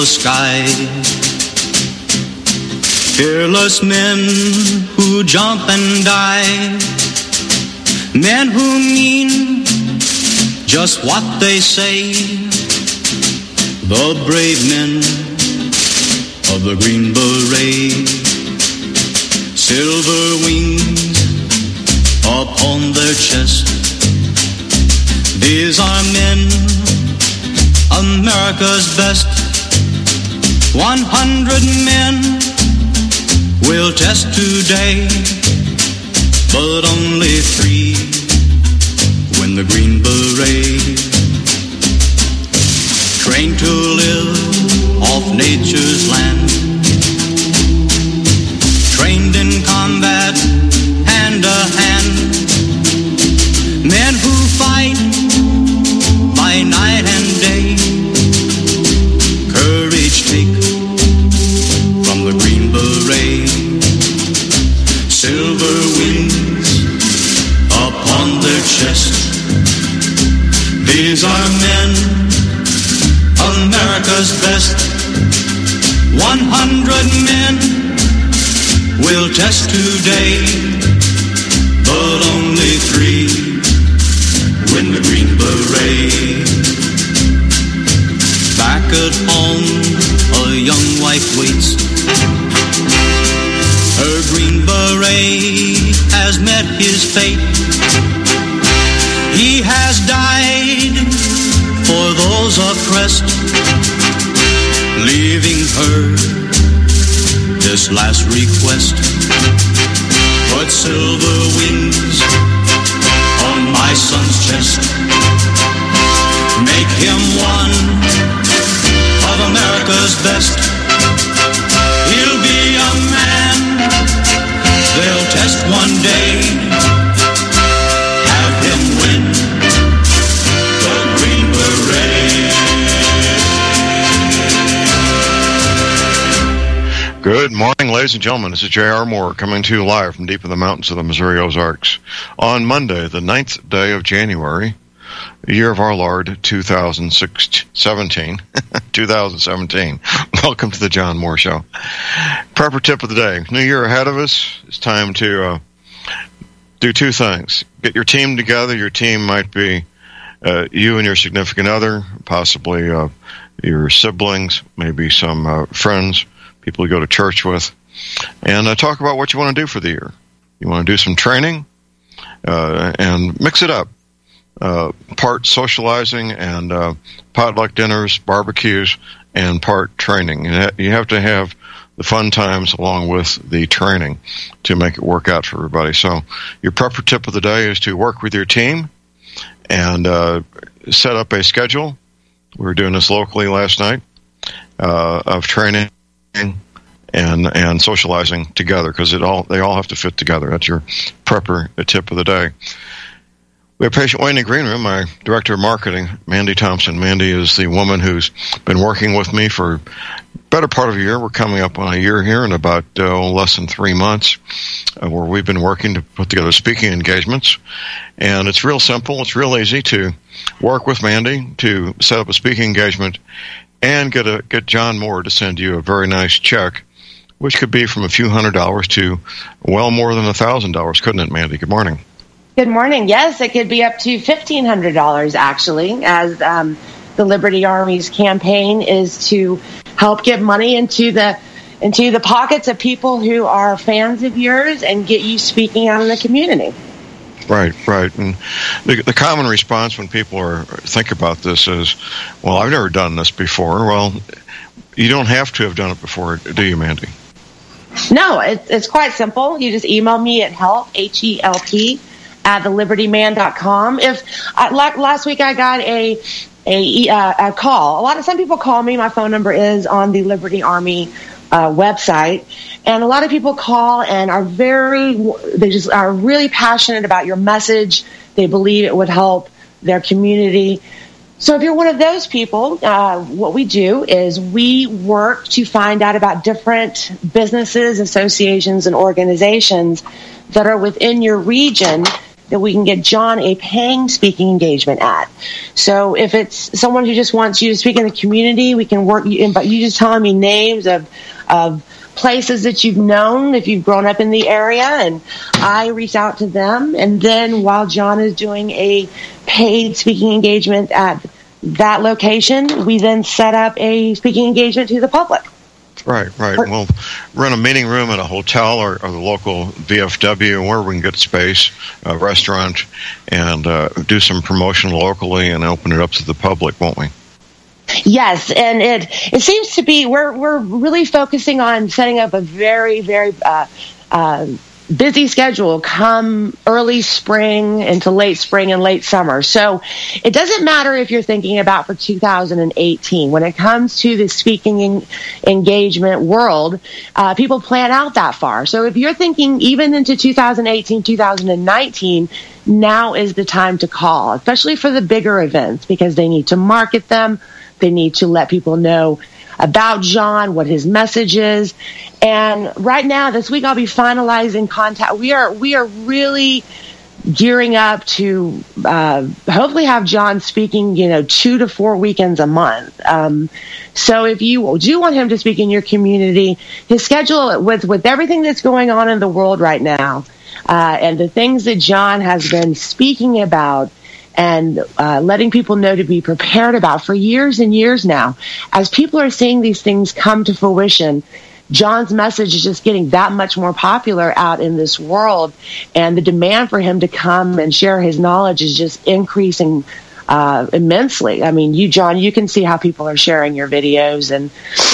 the sky. Fearless men who jump and die, men who mean just what they say, the brave men of the Green Beret. Silver wings upon their chest, these are men, America's best. 100 men will test today, but only 3 win the Green Beret. Trained to live off nature's land, trained in combat hand to hand, men who fight by night and day. Courage take from the Green Beret. Silver wings upon their chest, these are men, America's best. 100 men will test today, but only 3 win the Green Beret. Back at home, a young wife waits. Her Green Beret has met his fate. He has died for those oppressed, leaving her this last request. Put silver wings on my son's chest, make him one of America's best. He'll be a man they'll test one day, have him win the Green Beret. Good morning, ladies and gentlemen. This is J.R. Moore coming to you live from deep in the mountains of the Missouri Ozarks on Monday, the 9th day of January, the year of our Lord, 2017. 2017. Welcome to the John Moore Show. Proper tip of the day. New year ahead of us. It's time to do 2 things. Get your team together. Your team might be you and your significant other, possibly your siblings, maybe some friends, people you go to church with, and talk about what you want to do for the year. You want to do some training and mix it up. Part socializing and potluck dinners, barbecues, and part training. You have to have the fun times along with the training to make it work out for everybody. So your proper tip of the day is to work with your team and set up a schedule. We were doing this locally last night of training and socializing together, because they all have to fit together. That's your proper tip of the day. We have patient waiting in the green room, my director of marketing, Mandy Thompson. Mandy is the woman who's been working with me for better part of a year. We're coming up on a year here in about less than 3 months, where we've been working to put together speaking engagements. And it's real simple. It's real easy to work with Mandy to set up a speaking engagement and get John Moore to send you a very nice check, which could be from a few $100s to well more than $1,000, couldn't it, Mandy? Good morning. Good morning. Yes, it could be up to $1,500 actually, as the Liberty Army's campaign is to help give money into the pockets of people who are fans of yours and get you speaking out in the community. Right. And the common response when people think about this is, well, I've never done this before. Well, you don't have to have done it before, do you, Mandy? No, it's quite simple. You just email me at help, HELP, at thelibertyman.com. Last week I got a call. Some people call me. My phone number is on the Liberty Army website, and a lot of people call and are really passionate about your message. They believe it would help their community. So if you're one of those people, what we do is we work to find out about different businesses, associations, and organizations that are within your region that we can get John a paying speaking engagement at. So if it's someone who just wants you to speak in the community, we can work you, but you just telling me names of places that you've known if you've grown up in the area, and I reach out to them, and then while John is doing a paid speaking engagement at that location, we then set up a speaking engagement to the public. Right. We'll rent a meeting room at a hotel or the local VFW where we can get space, a restaurant, and do some promotion locally and open it up to the public, won't we? Yes, and it seems to be we're really focusing on setting up a very, very busy schedule come early spring into late spring and late summer. So it doesn't matter if you're thinking about for 2018. When it comes to the speaking engagement world, people plan out that far. So if you're thinking even into 2018, 2019, now is the time to call, especially for the bigger events, because they need to market them. They need to let people know about John, what his message is. And right now, this week, I'll be finalizing contact. We are really gearing up to hopefully have John speaking, 2 to 4 weekends a month. So if you do want him to speak in your community, his schedule with everything that's going on in the world right now, and the things that John has been speaking about, and letting people know to be prepared about for years and years now. As people are seeing these things come to fruition, John's message is just getting that much more popular out in this world, and the demand for him to come and share his knowledge is just increasing immensely. I mean, John, you can see how people are sharing your videos and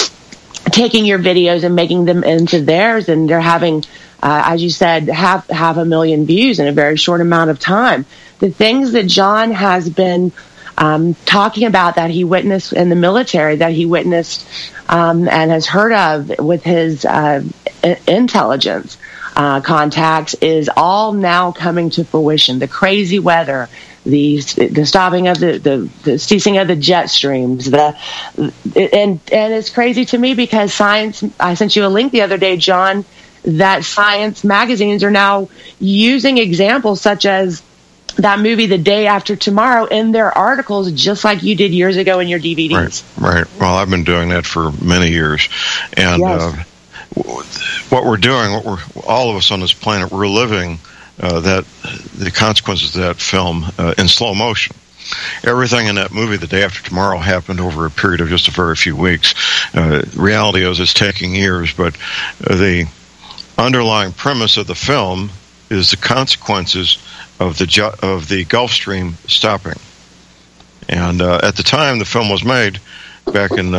taking your videos and making them into theirs, and they're having, as you said, half 1,000,000 views in a very short amount of time. The things that John has been talking about that he witnessed in the military, that he witnessed and has heard of with his intelligence contacts, is all now coming to fruition. The crazy weather, the stopping of the ceasing of the jet streams, and it's crazy to me because Science. I sent you a link the other day, John, that Science magazines are now using examples such as that movie, The Day After Tomorrow, in their articles, just like you did years ago in your DVDs. Right. Well, I've been doing that for many years. And yes. What we're doing, all of us on this planet, we're living the consequences of that film in slow motion. Everything in that movie, The Day After Tomorrow, happened over a period of just a very few weeks. Reality is it's taking years, but the underlying premise of the film is the consequences of the Gulf Stream stopping. And at the time the film was made, back in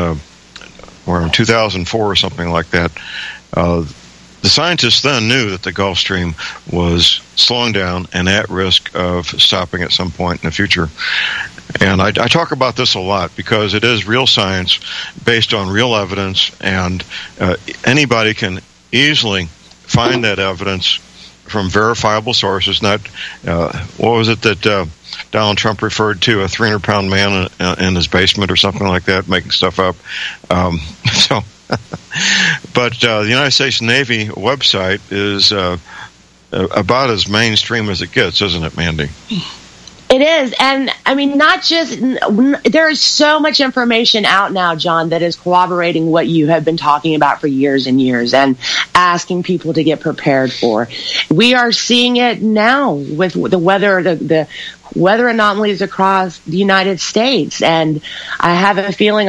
2004 or something like that, the scientists then knew that the Gulf Stream was slowing down and at risk of stopping at some point in the future. And I talk about this a lot because it is real science based on real evidence, and anybody can easily find that evidence from verifiable sources, not, what was it that Donald Trump referred to, a 300-pound man in his basement or something like that, making stuff up. But the United States Navy website is about as mainstream as it gets, isn't it, Mandy? It is. And I mean, not just, there is so much information out now, John, that is corroborating what you have been talking about for years and years and asking people to get prepared for. We are seeing it now with the weather, the weather anomalies across the United States. And I have a feeling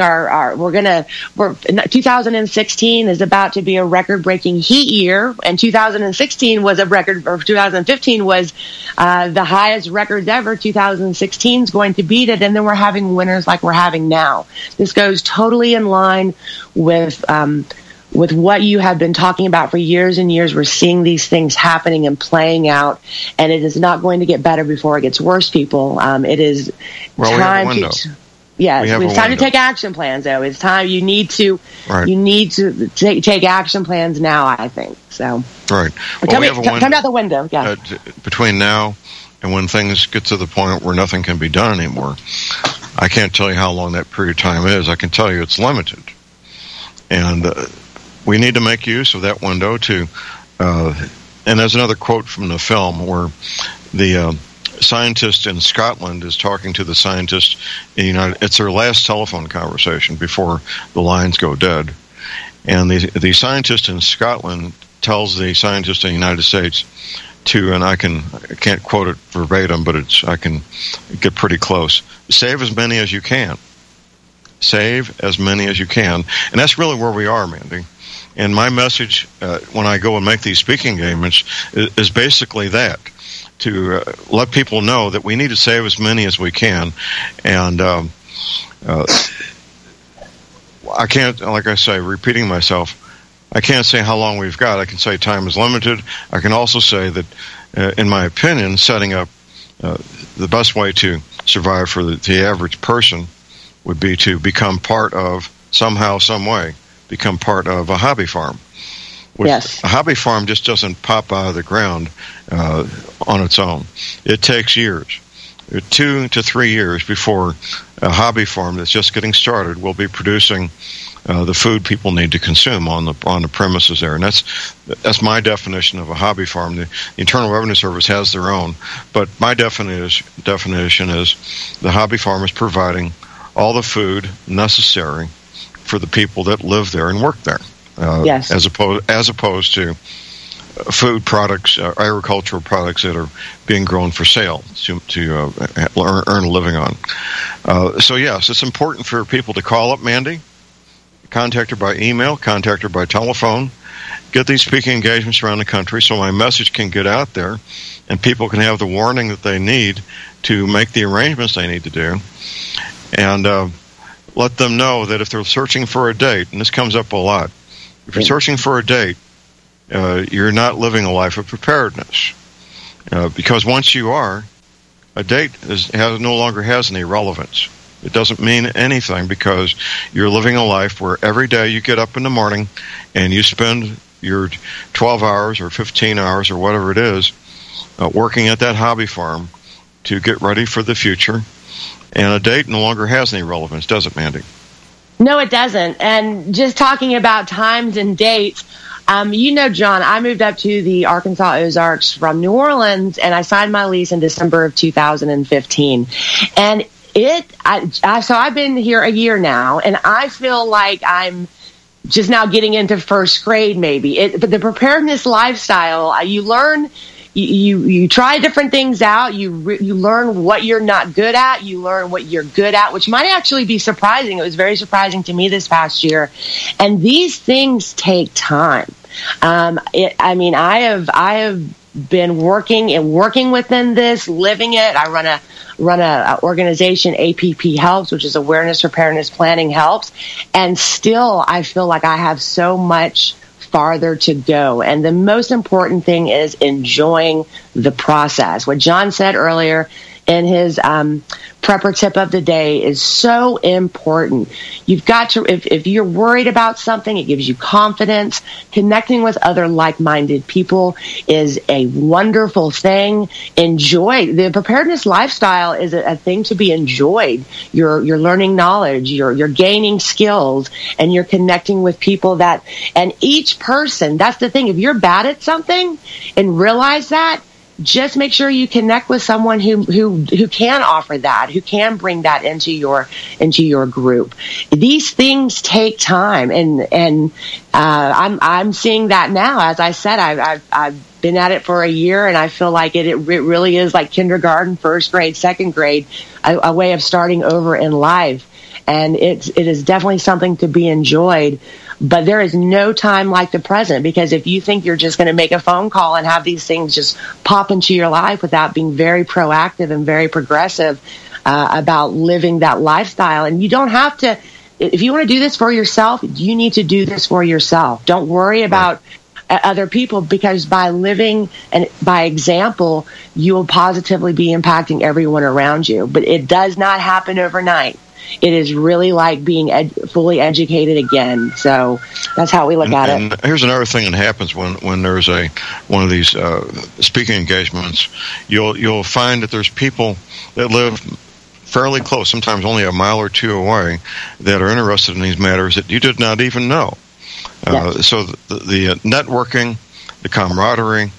2016 is about to be a record-breaking heat year, and 2016 was a record, or 2015 was the highest records ever. 2016 is going to beat it, and then we're having winters like we're having now. This goes totally in line with what you have been talking about for years and years. We're seeing these things happening and playing out, and it is not going to get better before it gets worse, people. It is time to... Yes, it's time to take action plans, though. It's time. You need to take action plans now, I think. So, right. Well, come out the window. Yeah. Between now and when things get to the point where nothing can be done anymore, I can't tell you how long that period of time is. I can tell you it's limited, and we need to make use of that window to And there's another quote from the film where the scientist in Scotland is talking to the scientist in the United. It's their last telephone conversation before the lines go dead, and the scientist in Scotland tells the scientist in the United States to, and I can't quote it verbatim, but I can get pretty close. Save as many as you can. Save as many as you can, and that's really where we are, Mandy. And my message when I go and make these speaking engagements is basically that. To let people know that we need to save as many as we can. And I can't, like I say, repeating myself, I can't say how long we've got. I can say time is limited. I can also say that, in my opinion, setting up the best way to survive for the average person would be to become part of, somehow, some way, become part of a hobby farm. Yes. A hobby farm just doesn't pop out of the ground on its own. It takes years, 2 to 3 years, before a hobby farm that's just getting started will be producing the food people need to consume on the premises there. And that's my definition of a hobby farm. The Internal Revenue Service has their own, but my definition is the hobby farm is providing all the food necessary for the people that live there and work there. Yes. As opposed to food products, agricultural products that are being grown for sale to earn a living on. So yes, it's important for people to call up Mandy, contact her by email, contact her by telephone, get these speaking engagements around the country so my message can get out there and people can have the warning that they need to make the arrangements they need to do. And let them know that if they're searching for a date, and this comes up a lot, if you're searching for a date, you're not living a life of preparedness. Because once you are, a date no longer has any relevance. It doesn't mean anything because you're living a life where every day you get up in the morning and you spend your 12 hours or 15 hours or whatever it is working at that hobby farm to get ready for the future. And a date no longer has any relevance, does it, Mandy? No, it doesn't. And just talking about times and dates, John, I moved up to the Arkansas Ozarks from New Orleans, and I signed my lease in December of 2015. And so I've been here a year now, and I feel like I'm just now getting into first grade, maybe. But the preparedness lifestyle, you learn. You try different things out. You learn what you're not good at. You learn what you're good at, which might actually be surprising. It was very surprising to me this past year. And these things take time. I have been working within this, living it. I run a organization, APP Helps, which is Awareness, Preparedness, Planning Helps. And still, I feel like I have so much farther to go. And the most important thing is enjoying the process. What John said earlier in his prepper tip of the day is so important. You've got to, if you're worried about something, it gives you confidence. Connecting with other like-minded people is a wonderful thing. Enjoy. The preparedness lifestyle is a thing to be enjoyed. You're learning knowledge, you're gaining skills, and you're connecting with people and each person, that's the thing. If you're bad at something and realize that, just make sure you connect with someone who can offer that, who can bring that into your group. These things take time, and I'm seeing that now. As I said, I've been at it for a year, and I feel like it really is like kindergarten, first grade, second grade, a way of starting over in life, and it is definitely something to be enjoyed. But there is no time like the present, because if you think you're just going to make a phone call and have these things just pop into your life without being very proactive and very progressive about living that lifestyle, and you don't have to, if you want to do this for yourself, you need to do this for yourself. Don't worry about other people, because by living and by example, you will positively be impacting everyone around you. But it does not happen overnight. It is really like being fully educated again. So that's how we look at it. And here's another thing that happens when there's one of these speaking engagements. You'll find that there's people that live fairly close, sometimes only a mile or two away, that are interested in these matters that you did not even know. Yes. So the networking, the camaraderie,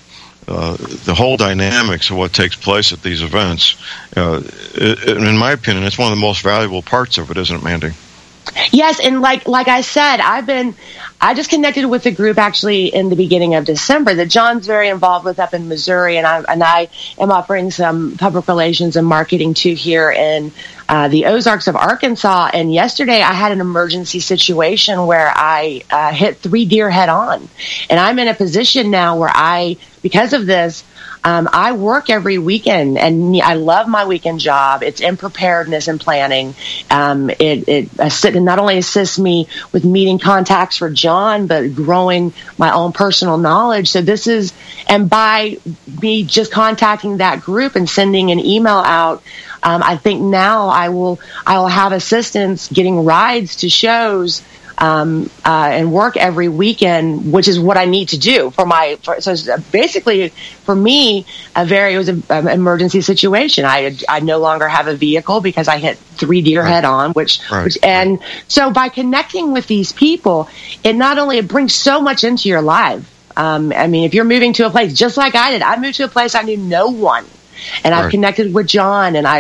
the whole dynamics of what takes place at these events, in my opinion, it's one of the most valuable parts of it, isn't it, Mandy? Yes, and like I said, I just connected with the group actually in the beginning of December that John's very involved with up in Missouri, and I am offering some public relations and marketing too here in the Ozarks of Arkansas. And yesterday I had an emergency situation where I hit 3 deer head on, and I'm in a position now where because of this, I work every weekend, and I love my weekend job. It's in preparedness and planning. It not only assists me with meeting contacts for John, but growing my own personal knowledge. So and by me just contacting that group and sending an email out, I think now I will have assistance getting rides to shows. And work every weekend, which is what I need to do so basically for me, it was an emergency situation. I no longer have a vehicle because I hit 3 deer head on, and so by connecting with these people, it brings so much into your life. I mean, if you're moving to a place just like I did, I moved to a place I knew no one. And I've connected with John, and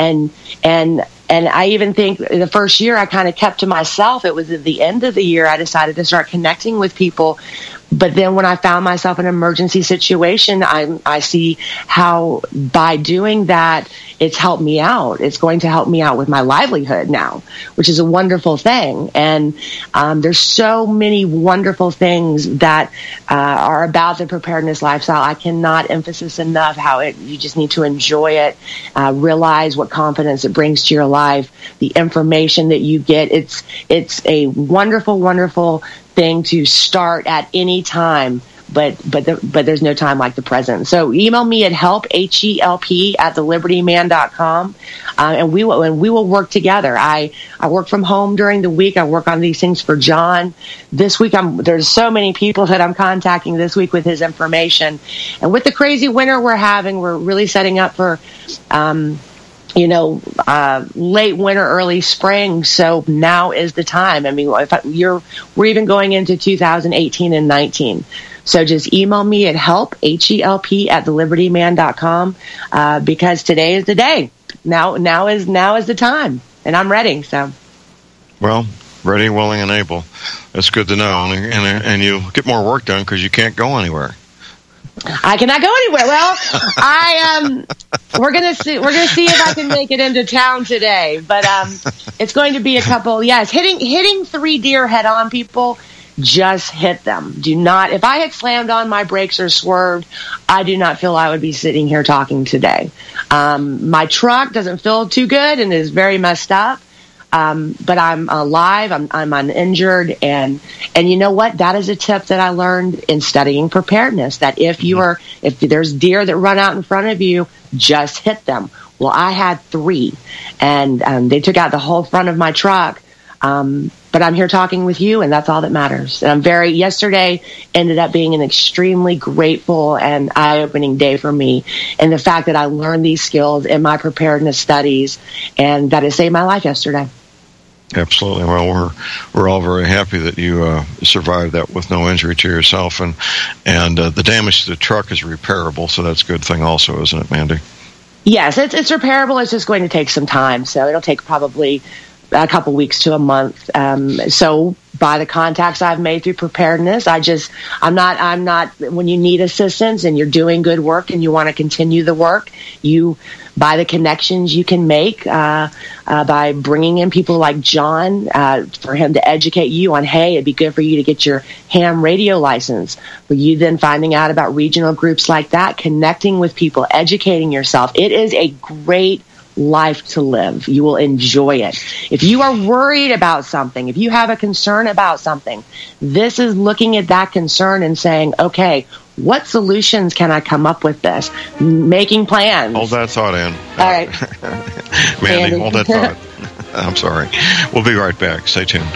I even think the first year I kind of kept to myself. It was at the end of the year I decided to start connecting with people. But then when I found myself in an emergency situation, I see how by doing that, it's helped me out. It's going to help me out with my livelihood now, which is a wonderful thing. And there's so many wonderful things that are about the preparedness lifestyle. I cannot emphasize enough how you just need to enjoy it, realize what confidence it brings to your life, the information that you get. It's a wonderful, wonderful thing to start at any time, but there's no time like the present. So email me at HELP HELP@thelibertyman.com, and we will work together. I work from home during the week. I work on these things for John. This week there's so many people that I'm contacting this week with his information, and with the crazy winter we're having, we're really setting up for late winter, early spring. So now is the time. I mean, we're even going into 2018 and 19. So just email me at HELP HELP@thelibertyman.com, because today is the day. Now is the time, and I'm ready. So, well, ready, willing, and able. That's good to know, and you get more work done because you can't go anywhere. I cannot go anywhere. Well, we're gonna see if I can make it into town today. But it's going to be a couple. Yes, hitting 3 deer head on, people. Just hit them. Do not. If I had slammed on my brakes or swerved, I do not feel I would be sitting here talking today. My truck doesn't feel too good and is very messed up. But I'm alive, I'm uninjured, and you know what? That is a tip that I learned in studying preparedness, that if there's deer that run out in front of you, just hit them. Well, I had 3, and they took out the whole front of my truck. But I'm here talking with you, and that's all that matters. And yesterday ended up being an extremely grateful and eye-opening day for me. And the fact that I learned these skills in my preparedness studies, and that it saved my life yesterday. Absolutely. Well, we're all very happy that you survived that with no injury to yourself, and the damage to the truck is repairable, so that's a good thing also, isn't it, Mandy? Yes, it's repairable. It's just going to take some time, so it'll take probably a couple weeks to a month. So by the contacts I've made through preparedness, I'm not, when you need assistance and you're doing good work and you want to continue the work, by the connections you can make, by bringing in people like John, for him to educate you on, hey, it'd be good for you to get your ham radio license. For you then finding out about regional groups like that, connecting with people, educating yourself. It is a great life to live. You will enjoy it. If you are worried about something, if you have a concern about something, this is looking at that concern and saying, okay, what solutions can I come up with this? Making plans. Hold that thought, Ann. All right. Mandy, hold that thought. I'm sorry. We'll be right back. Stay tuned.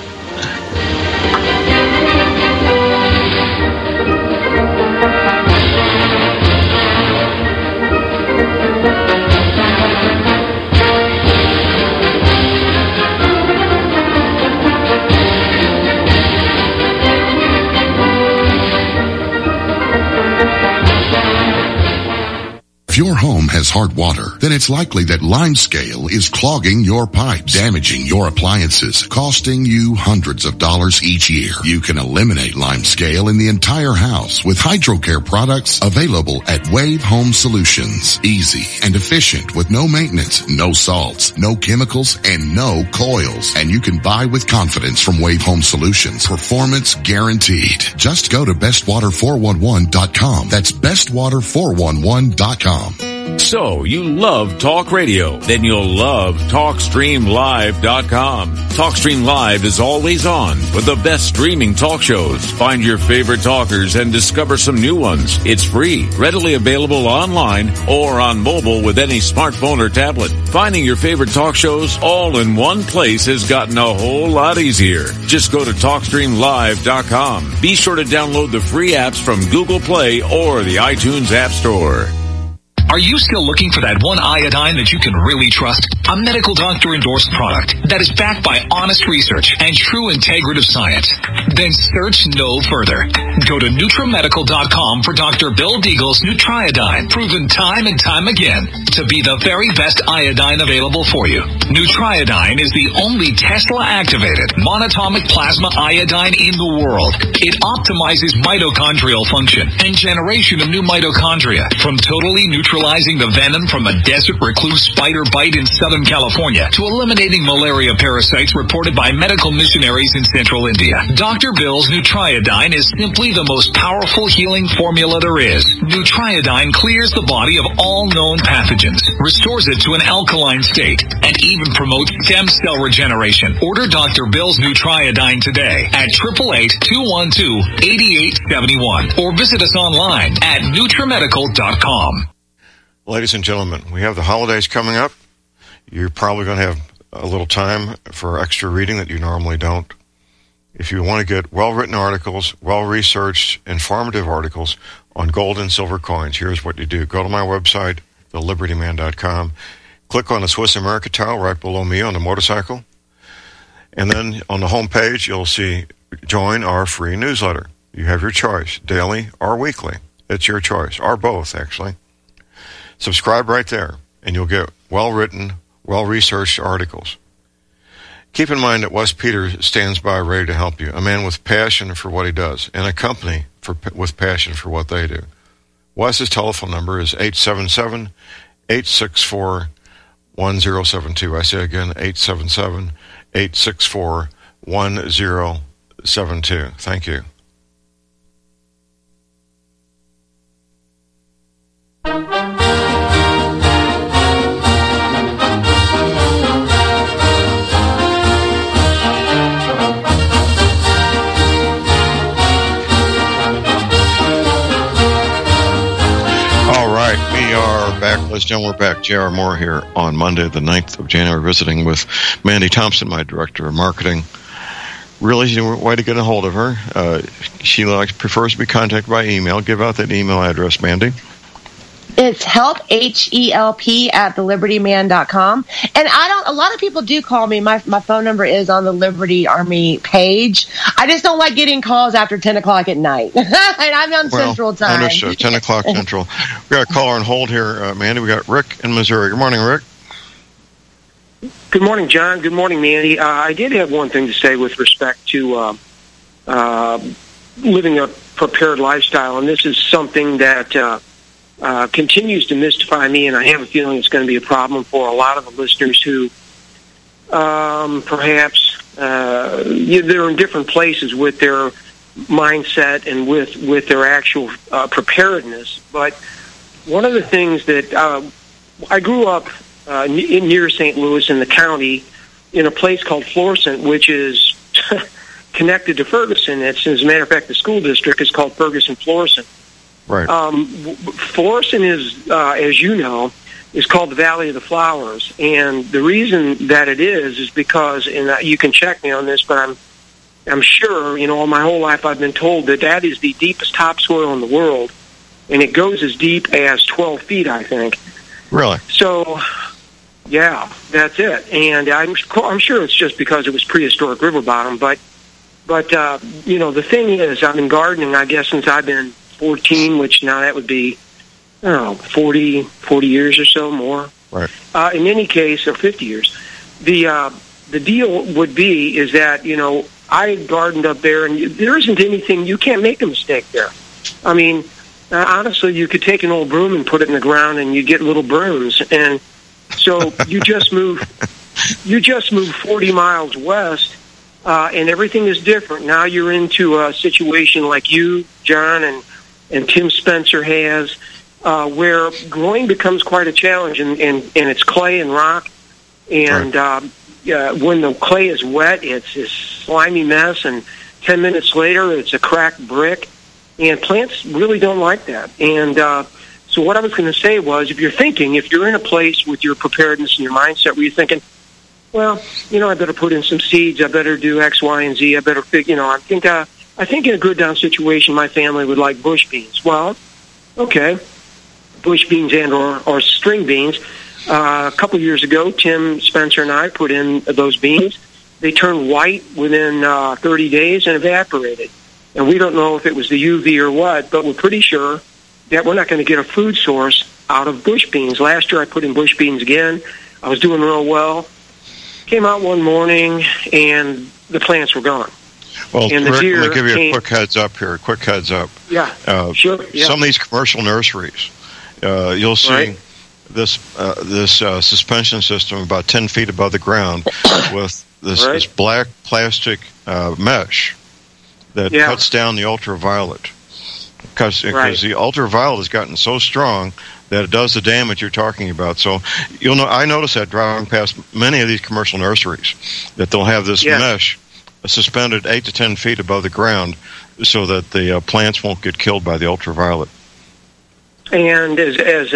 If your home has hard water, then it's likely that Limescale is clogging your pipes, damaging your appliances, costing you hundreds of dollars each year. You can eliminate Limescale in the entire house with HydroCare products available at Wave Home Solutions. Easy and efficient with no maintenance, no salts, no chemicals, and no coils. And you can buy with confidence from Wave Home Solutions. Performance guaranteed. Just go to bestwater411.com. That's bestwater411.com. So, you love talk radio? Then you'll love TalkStreamLive.com. TalkStream Live is always on with the best streaming talk shows. Find your favorite talkers and discover some new ones. It's free, readily available online or on mobile with any smartphone or tablet. Finding your favorite talk shows all in one place has gotten a whole lot easier. Just go to TalkStreamLive.com. Be sure to download the free apps from Google Play or the iTunes App Store. Are you still looking for that one iodine that you can really trust? A medical doctor endorsed product that is backed by honest research and true integrative science? Then search no further. Go to NutriMedical.com for Dr. Bill Deagle's Nutriodine, proven time and time again to be the very best iodine available for you. Nutriodine is the only Tesla-activated monatomic plasma iodine in the world. It optimizes mitochondrial function and generation of new mitochondria from totally neutralizing the venom from a desert recluse spider bite in Southern California to eliminating malaria parasites reported by medical missionaries in central India. Dr. Bill's Nutriodine is simply the most powerful healing formula there is. Nutriodine clears the body of all known pathogens, restores it to an alkaline state, and even promotes stem cell regeneration. Order Dr. Bill's Nutriodine today at 888-212-8871 or visit us online at NutriMedical.com. Ladies and gentlemen, we have the holidays coming up. You're probably going to have a little time for extra reading that you normally don't. If you want to get well-written articles, well-researched, informative articles on gold and silver coins, here's what you do. Go to my website, thelibertyman.com. Click on the Swiss America tile right below me on the motorcycle. And then on the home page, you'll see join our free newsletter. You have your choice, daily or weekly. It's your choice, or both, actually. Subscribe right there, and you'll get well-written, well-researched articles. Keep in mind that Wes Peters stands by ready to help you, a man with passion for what he does, and a company with passion for what they do. Wes's telephone number is 877-864-1072. I say again, 877-864-1072. Thank you. Ladies and gentlemen, we're back. J.R. Moore here on Monday, the 9th of January, visiting with Mandy Thompson, my Director of Marketing. Really easy way to get a hold of her. She prefers to be contacted by email. Give out that email address, Mandy. It's help, HELP, at thelibertyman.com. And a lot of people do call me. My phone number is on the Liberty Army page. I just don't like getting calls after 10 o'clock at night. And I'm on Central Time. Understood. 10 o'clock Central. We got a caller on hold here, Mandy. We got Rick in Missouri. Good morning, Rick. Good morning, John. Good morning, Mandy. I did have one thing to say with respect to living a prepared lifestyle, and this is something that continues to mystify me, and I have a feeling it's going to be a problem for a lot of the listeners who perhaps they're in different places with their mindset and with their actual preparedness. But one of the things that I grew up near St. Louis in the county in a place called Florissant, which is connected to Ferguson. As a matter of fact, the school district is called Ferguson-Florissant. Right. Florissant is, as you know, is called the Valley of the Flowers, and the reason that it is because, and you can check me on this, but I'm sure, all my whole life I've been told that is the deepest topsoil in the world, and it goes as deep as 12 feet, I think. Really? So, yeah, that's it. And I'm sure it's just because it was prehistoric river bottom, but the thing is, I've been gardening, I guess, since I've been 14, which now that would be don't know, 40 years or so more. Right. In any case, or 50 years. The deal would be is that, you know, I gardened up there, and there isn't anything, you can't make a mistake there. I mean, honestly, you could take an old broom and put it in the ground, and you get little brooms. And so you just move 40 miles west, and everything is different. Now you're into a situation like you, John, and Tim Spencer has, where growing becomes quite a challenge, and it's clay and rock. And when the clay is wet, it's this slimy mess, and 10 minutes later, it's a cracked brick. And plants really don't like that. And so what I was going to say was, if you're in a place with your preparedness and your mindset where you're thinking, well, you know, I better put in some seeds, I better do X, Y, and Z, I better you know, I think in a good down situation, my family would like bush beans. Well, okay, bush beans and or string beans. A couple of years ago, Tim Spencer and I put in those beans. They turned white within 30 days and evaporated. And we don't know if it was the UV or what, but we're pretty sure that we're not going to get a food source out of bush beans. Last year I put in bush beans again. I was doing real well. Came out one morning, and the plants were gone. Well, and Rick, let me give you a quick heads up here. Yeah, sure. Yeah. Some of these commercial nurseries, you'll see this suspension system about 10 feet above the ground with this black plastic mesh that cuts down the ultraviolet, because the ultraviolet has gotten so strong that it does the damage you're talking about. So you'll know. I notice that driving past many of these commercial nurseries that they'll have this mesh suspended 8 to 10 feet above the ground, so that the plants won't get killed by the ultraviolet. And as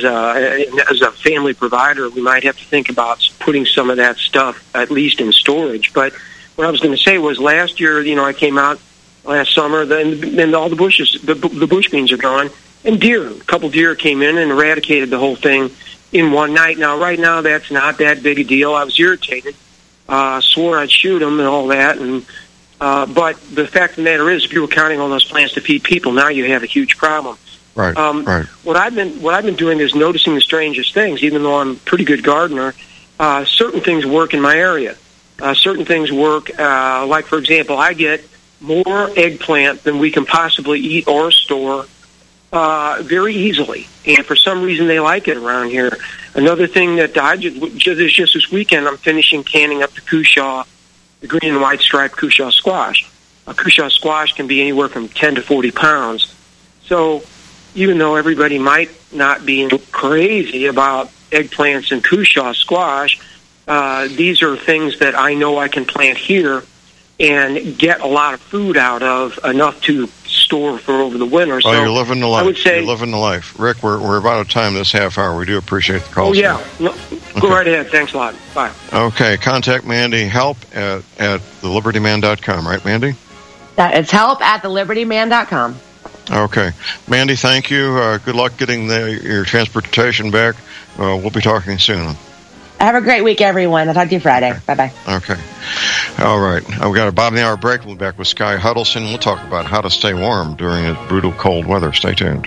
a family provider, we might have to think about putting some of that stuff at least in storage. But what I was going to say was, last year, you know, I came out last summer, then all the bushes, the bush beans are gone, and a couple deer came in and eradicated the whole thing in one night. Now, right now, that's not that big a deal. I was irritated, swore I'd shoot them and all that, and but the fact of the matter is, if you were counting on those plants to feed people, now you have a huge problem. Right. What I've been doing is noticing the strangest things. Even though I'm a pretty good gardener, certain things work in my area. Certain things work, like, for example, I get more eggplant than we can possibly eat or store very easily. And for some reason, they like it around here. Another thing that I just this weekend, I'm finishing canning up the Cushaw, the green and white striped Cushaw squash. A Cushaw squash can be anywhere from 10 to 40 pounds. So even though everybody might not be crazy about eggplants and Cushaw squash, these are things that I know I can plant here and get a lot of food out of, enough to store for over the winter. So you're living the life. I would say, you're living the life. Rick, we're about out of time this half hour. We do appreciate the call. Oh, yeah. No, go right ahead. Thanks a lot. Bye. Okay. Contact Mandy, help at thelibertyman.com. Right, Mandy? It's help at thelibertyman.com. Okay. Mandy, thank you. Good luck getting your transportation back. We'll be talking soon. Have a great week, everyone. I'll talk to you Friday. Okay. Bye-bye. Okay. All right. We've got a bottom of the hour break. We'll be back with Sky Huddleston. We'll talk about how to stay warm during this brutal cold weather. Stay tuned.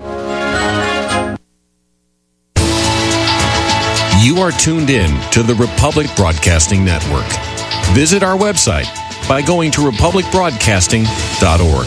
You are tuned in to the Republic Broadcasting Network. Visit our website by going to republicbroadcasting.org.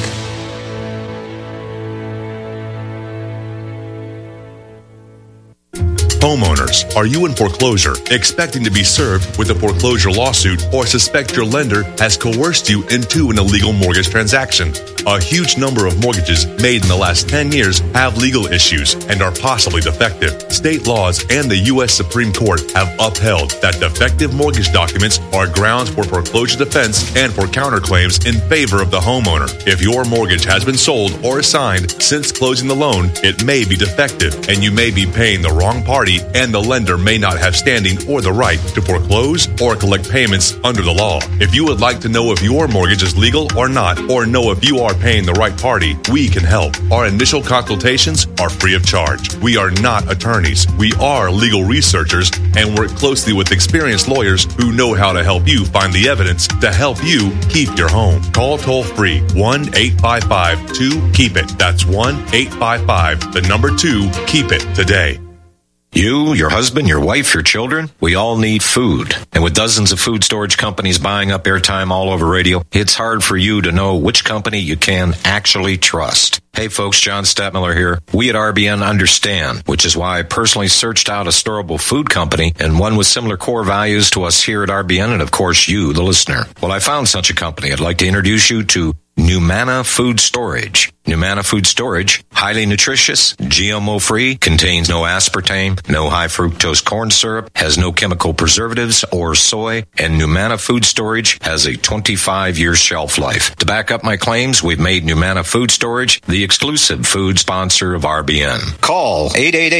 Homeowners, are you in foreclosure, expecting to be served with a foreclosure lawsuit, or suspect your lender has coerced you into an illegal mortgage transaction? A huge number of mortgages made in the last 10 years have legal issues and are possibly defective. State laws and the U.S. Supreme Court have upheld that defective mortgage documents are grounds for foreclosure defense and for counterclaims in favor of the homeowner. If your mortgage has been sold or assigned since closing the loan, it may be defective, and you may be paying the wrong party, and the lender may not have standing or the right to foreclose or collect payments under the law. If you would like to know if your mortgage is legal or not, or know if you are paying the right party, we can help. Our initial consultations are free of charge. We are not attorneys. We are legal researchers and work closely with experienced lawyers who know how to help you find the evidence to help you keep your home. Call toll-free 1-855-2-KEEP-IT. That's 1-855-2-KEEP-IT today. You, your husband, your wife, your children, we all need food. And with dozens of food storage companies buying up airtime all over radio, it's hard for you to know which company you can actually trust. Hey folks, John Stadtmiller here. We at RBN understand, which is why I personally searched out a storable food company and one with similar core values to us here at RBN and of course you, the listener. Well, I found such a company. I'd like to introduce you to Numana Food Storage. Numana Food Storage, highly nutritious, GMO-free, contains no aspartame, no high-fructose corn syrup, has no chemical preservatives or soy, and Numana Food Storage has a 25-year shelf life. To back up my claims, we've made Numana Food Storage the exclusive food sponsor of RBN. Call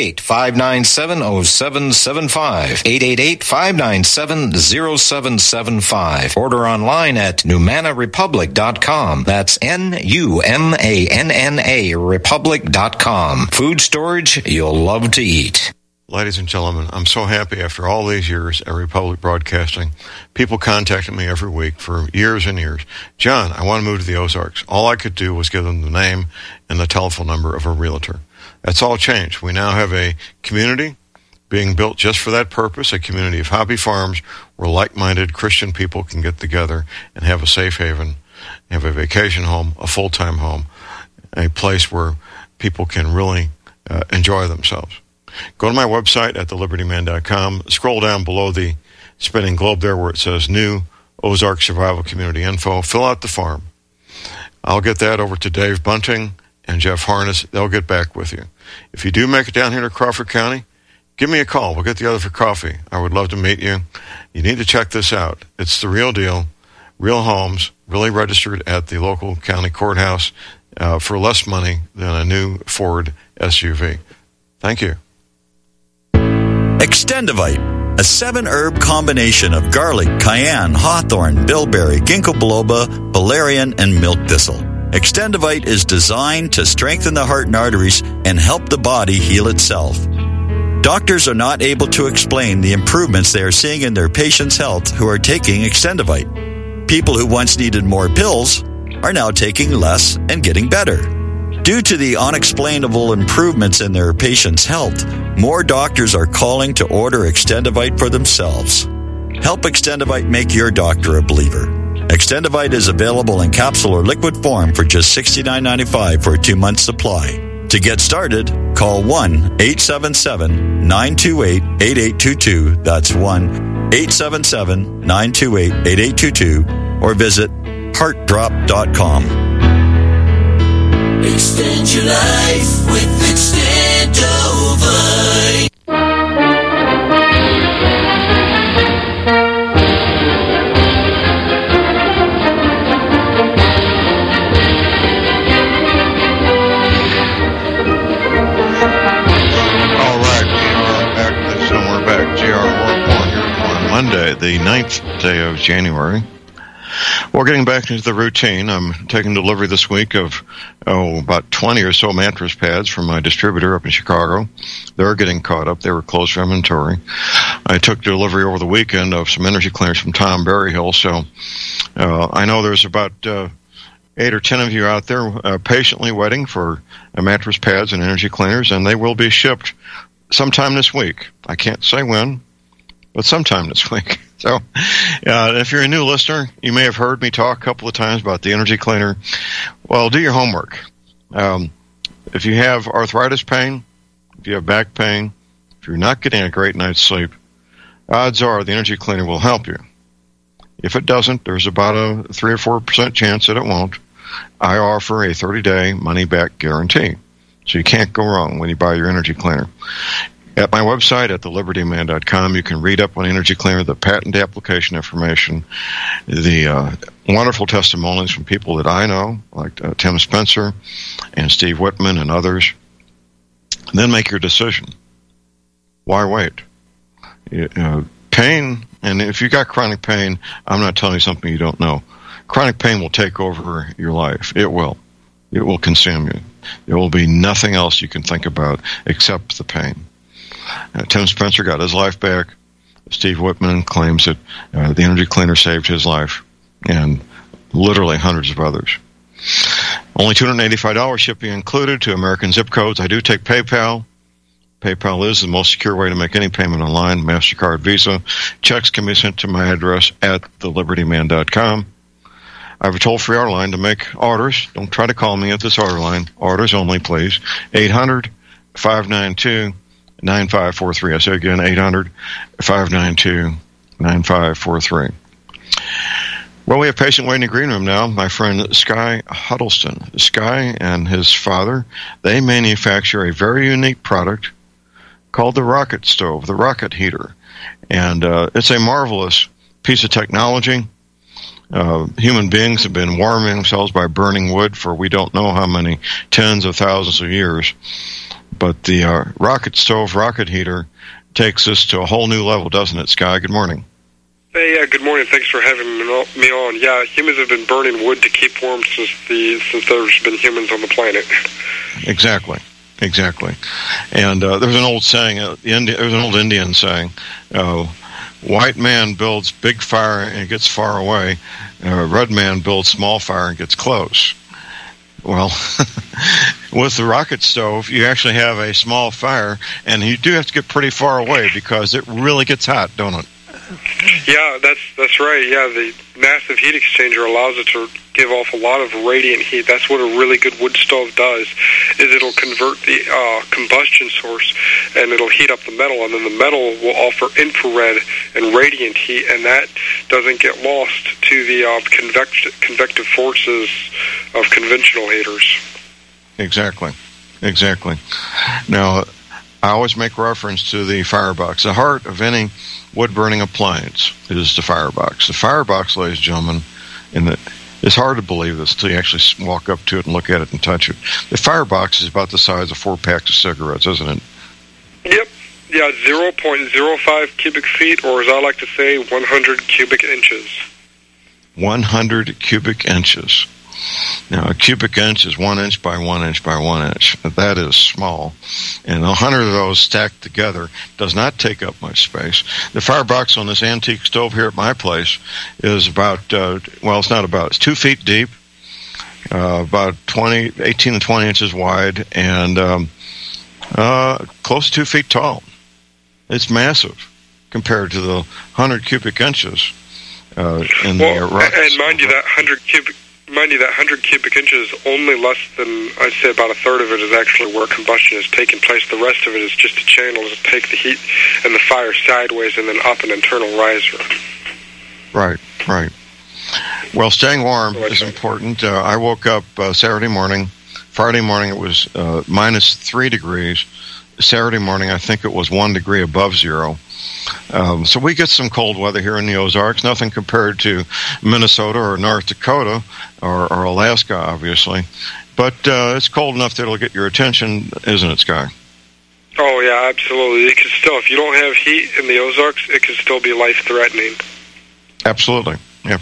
888-597-0775, 888-597-0775. Order online at NumanaRepublic.com. That's NUMANNA Republic.com. Food storage you'll love to eat. Ladies and gentlemen, I'm so happy after all these years at Republic Broadcasting. People contacted me every week for years and years. John, I want to move to the Ozarks. All I could do was give them the name and the telephone number of a realtor. That's all changed. We now have a community being built just for that purpose, a community of hobby farms where like-minded Christian people can get together and have a safe haven, have a vacation home, a full-time home, a place where people can really enjoy themselves. Go to my website at thelibertyman.com. Scroll down below the spinning globe there where it says New Ozark Survival Community Info. Fill out the form. I'll get that over to Dave Bunting and Jeff Harness. They'll get back with you. If you do make it down here to Crawford County, give me a call. We'll get together for coffee. I would love to meet you. You need to check this out. It's the real deal. Real homes, really registered at the local county courthouse for less money than a new Ford SUV. Thank you. Extendivite, a 7-herb combination of garlic, cayenne, hawthorn, bilberry, ginkgo biloba, valerian, and milk thistle. Extendivite is designed to strengthen the heart and arteries and help the body heal itself. Doctors are not able to explain the improvements they are seeing in their patients' health who are taking Extendivite. People who once needed more pills are now taking less and getting better. Due to the unexplainable improvements in their patients' health, more doctors are calling to order Extendivite for themselves. Help Extendivite make your doctor a believer. Extendivite is available in capsule or liquid form for just $69.95 for a 2-month supply. To get started, call 1-877-928-8822. That's 1-877-928-8822. Or visit heartdrop.com. Extend your life with Extendovite. All right, we are back. We're back. J.R. Warren here on Monday, the 9th day of January. We're getting back into the routine. I'm taking delivery this week of about 20 or so mattress pads from my distributor up in Chicago. They're getting caught up. They were closed for inventory. I took delivery over the weekend of some energy cleaners from Tom Berryhill. So I know there's about 8 or 10 of you out there patiently waiting for mattress pads and energy cleaners, and they will be shipped sometime this week. I can't say when, but sometime this week. So if you're a new listener, you may have heard me talk a couple of times about the energy cleaner. Well, do your homework. If you have arthritis pain, if you have back pain, if you're not getting a great night's sleep, odds are the energy cleaner will help you. If it doesn't, there's about a 3 or 4% chance that it won't. I offer a 30-day money-back guarantee. So you can't go wrong when you buy your energy cleaner. At my website at thelibertyman.com, you can read up on Energy Cleaner, the patent application information, the wonderful testimonies from people that I know, like Tim Spencer and Steve Whitman and others. And then make your decision. Why wait? Pain, and if you got chronic pain, I'm not telling you something you don't know. Chronic pain will take over your life. It will. It will consume you. There will be nothing else you can think about except the pain. Tim Spencer got his life back. Steve Whitman claims that the energy cleaner saved his life, and literally hundreds of others. Only $285 shipping included to American zip codes. I do take PayPal. PayPal is the most secure way to make any payment online. MasterCard, Visa. Checks can be sent to my address at thelibertyman.com. I have a toll-free order line to make orders. Don't try to call me at this order line. Orders only, please. 800-592-9543. I say again, 800-592-9543. Well, we have patient waiting in the green room now. My friend Sky Huddleston. Sky and his father, they manufacture a very unique product called the rocket stove, the rocket heater. And it's a marvelous piece of technology. Human beings have been warming themselves by burning wood for we don't know how many tens of thousands of years. But the rocket stove, rocket heater takes us to a whole new level, doesn't it, Sky? Good morning. Hey, yeah, good morning. Thanks for having me on. Yeah, humans have been burning wood to keep warm since there's been humans on the planet. Exactly. And there's an old saying, there's an old Indian saying, white man builds big fire and gets far away. Red man builds small fire and gets close. Well, with the rocket stove, you actually have a small fire, and you do have to get pretty far away because it really gets hot, don't it? Yeah, that's right. Yeah, the massive heat exchanger allows it to give off a lot of radiant heat. That's what a really good wood stove does, is it'll convert the combustion source, and it'll heat up the metal, and then the metal will offer infrared and radiant heat, and that doesn't get lost to the convective forces of conventional heaters. Exactly. Now, I always make reference to the firebox. The heart of any wood-burning appliance is the firebox. The firebox, ladies and gentlemen, it's hard to believe this until you actually walk up to it and look at it and touch it. The firebox is about the size of 4 packs of cigarettes, isn't it? Yep. Yeah, 0.05 cubic feet, or as I like to say, 100 cubic inches. 100 cubic inches. Now, a cubic inch is 1 inch by 1 inch by 1 inch. That is small. And 100 of those stacked together does not take up much space. The firebox on this antique stove here at my place is about, it's 2 feet deep, about 18 to 20 inches wide, and close to 2 feet tall. It's massive compared to the 100 cubic inches in the rocket and stove. Mind you, that 100 cubic inches, only less than, I'd say about a third of it is actually where combustion is taking place. The rest of it is just a channel to take the heat and the fire sideways and then up an internal riser. Right. Well, staying warm is important. I woke up Saturday morning. Friday morning it was minus 3 degrees. Saturday morning I think it was 1 degree above zero. So we get some cold weather here in the Ozarks, nothing compared to Minnesota or North Dakota or Alaska, obviously. But it's cold enough that it'll get your attention, isn't it, Sky? Oh, yeah, absolutely. It can still, if you don't have heat in the Ozarks, it can still be life-threatening. Absolutely.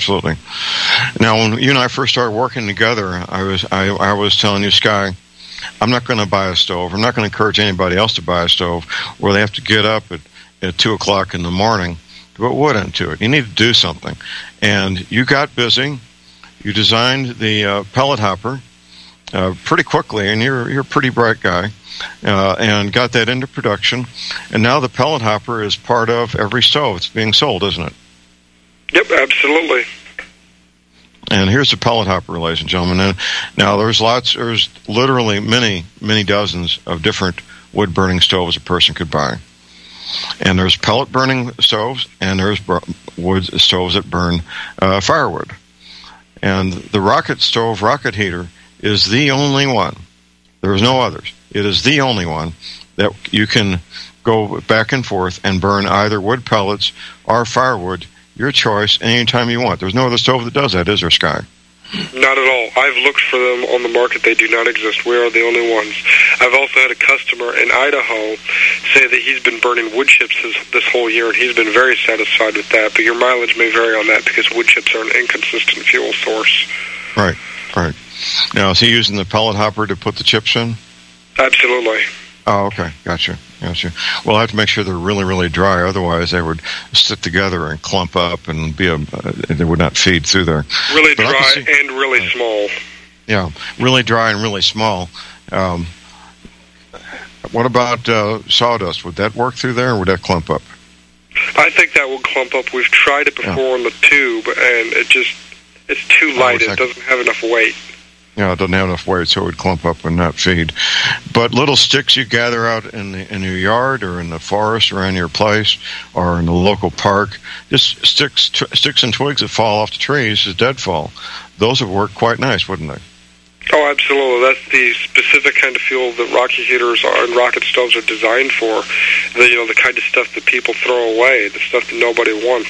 Now, when you and I first started working together, I was telling you, Sky, I'm not going to buy a stove. I'm not going to encourage anybody else to buy a stove where they have to get up at 2 o'clock in the morning to put wood into it. You need to do something. And you got busy. You designed the pellet hopper pretty quickly, and you're a pretty bright guy, and got that into production. And now the pellet hopper is part of every stove. It's being sold, isn't it? Yep, absolutely. And here's the pellet hopper, ladies and gentlemen. And now there's literally many dozens of different wood-burning stoves a person could buy. And there's pellet-burning stoves, and there's wood stoves that burn firewood. And the rocket stove, rocket heater, is the only one. There's no others. It is the only one that you can go back and forth and burn either wood pellets or firewood, your choice, anytime you want. There's no other stove that does that, is there, Sky? Not at all. I've looked for them on the market. They do not exist. We are the only ones. I've also had a customer in Idaho say that he's been burning wood chips this whole year, and he's been very satisfied with that. But your mileage may vary on that because wood chips are an inconsistent fuel source. Right. Now, is he using the pellet hopper to put the chips in? Absolutely. Oh, okay. Gotcha. Well, I have to make sure they're really, really dry. Otherwise, they would stick together and clump up and they would not feed through there. Really dry and really small. Yeah, really dry and really small. What about sawdust? Would that work through there, or would that clump up? I think that will clump up. We've tried it before on the tube, and it's too light. It doesn't have enough weight. Yeah, it doesn't have enough weight, so it would clump up and not feed. But little sticks you gather out in your yard or in the forest around your place or in the local park, just sticks and twigs that fall off the trees as deadfall. Those would work quite nice, wouldn't they? Oh, absolutely. That's the specific kind of fuel that rocket heaters and rocket stoves are designed for. The kind of stuff that people throw away, the stuff that nobody wants.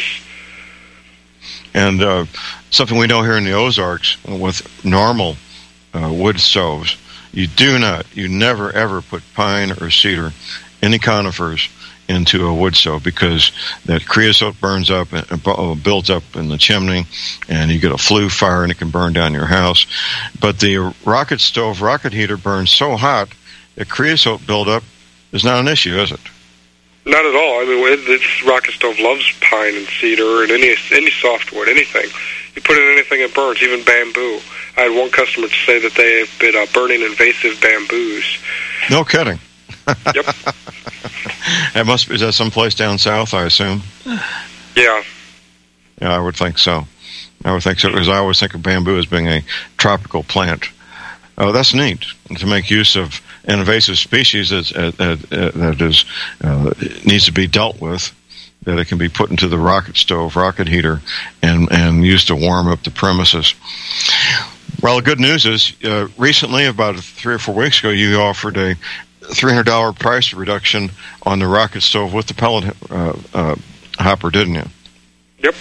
And something we know here in the Ozarks with normal wood stoves, you never ever put pine or cedar, any conifers, into a wood stove, because that creosote burns up and builds up in the chimney, and you get a flue fire and it can burn down your house. But the rocket heater burns so hot that creosote buildup is not an issue, is it? Not at all. I mean, this rocket stove loves pine and cedar and any softwood, anything. You put in anything, it burns, even bamboo. I had one customer to say that they have been burning invasive bamboos. No kidding. Yep. Is that someplace down south, I assume? Yeah. Yeah, I would think so. Because I always think of bamboo as being a tropical plant. Oh, that's neat, to make use of an invasive species that needs to be dealt with, that it can be put into the rocket heater, and used to warm up the premises. Well, the good news is, recently, about 3 or 4 weeks ago, you offered a $300 price reduction on the rocket stove with the pellet hopper, didn't you? Yep.